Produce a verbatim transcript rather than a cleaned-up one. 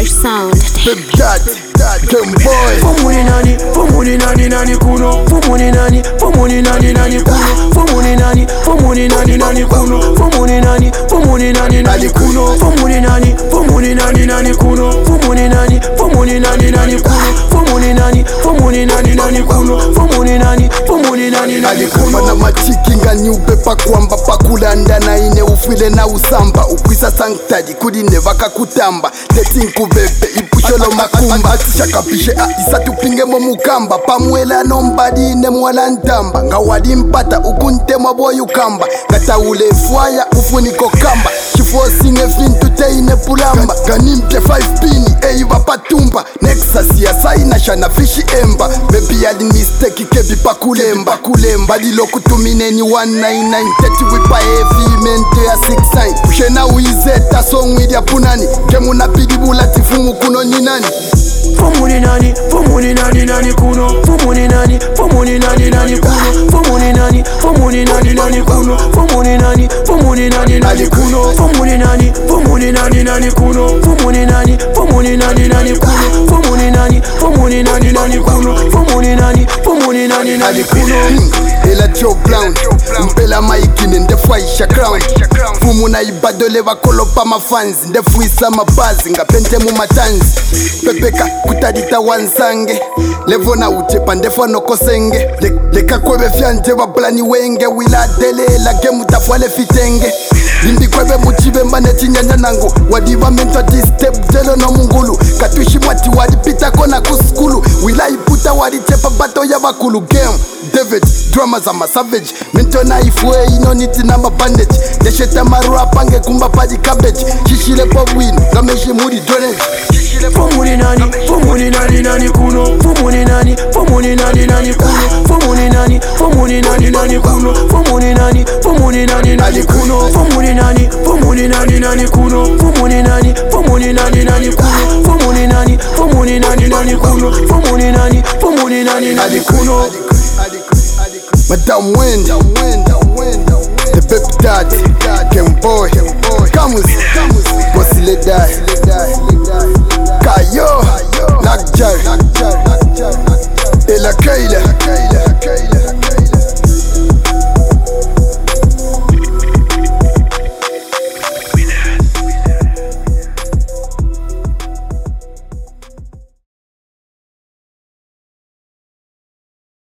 sound. Big Dad, Game Boy. Fomuni nani, fomuni nani nani kuno. Fomuni nani, fomuni nani nani kuno. Fomuni nani, fomuni nani nani kuno. Fomuni nani, fomuni nani nani kuno. Fomuni nani, fomuni nani nani kuno. Fomuni nani, fomuni nani nani kuno. Fomuni nani, fomuni nani nani kuno. Fomuni nani, fomuni nani nani kuno. Na machiki ngani upepa kwamba pakulanda na ine ufile na usamba ukwisa sanktaji kudi nevaka kutamba teti nkubebe ipusholo makumba atishakapishe a isa tupinge mo mukamba pamwela nombadi ine mwala ntamba ngawadi mpata ukunte maboyu kamba gata ule fwaya ufuniko kamba chifosi ngefintu te ine pulamba ganimpe five pini eiva patumba Nexus ya saina shana fishi emba baby yadi mistake kebi pakulemba kulemba dilo kutumine ni one nine nine thirty wipa heavy mente ya six nine pushe na uizeta song ya punani kemu na pidibula tifumu kuno ni nani Fomuni nani, fomuni nani nani kuno. Fomuni nani, fomuni nani nani kuno. Fomuni nani, fomuni nani nani kuno. Fomuni nani, fomuni nani nani kuno. Fomuni nani, fomuni nani nani kuno. Fomuni nani, fomuni nani nani kuno. Fomuni nani, fomuni nani nani kuno. Fomuni nani, fomuni nani nani kuno. Ela Joe Brown mpela maikini ndefuaisha crown fumu na ibadole vakolopa mafans ndefuisa mabazi ngapente mu matanzi pepeka kutadita wansange levo na utepa ndefu anokosenge leka kwebe fyanje wablani wenge wiladelela gemu tafwale fitenge limbi kwebe muchibe mbane chinyanya nango wadiva mento distep jelo no mungulu katushi mwati wadipita kona kuskulu wilaiputa waditepa bato ya bakulu game David, drama za ma savage Minto na ifwe ino niti na ma bandage Desheta maru apange kumba padi cabbage Shishile pop win, gameshi muri drainage Fomuni nani, fomuni nani nani kuno. Fomuni nani, fomuni nani nani kuno. Fomuni nani, fomuni nani nani kuno. Fomuni nani, fomuni nani nani kuno. Fomuni nani, fomuni nani nani kuno. Fomuni nani, fomuni nani nani kuno. Fomuni nani, fomuni nani nani kuno. Fomuni nani, fomuni nani nani kuno. Madam Wind, the Big Dad, Game Boy, Camus, Bossile Die, Kayo, Nakjar, Ela Kaila.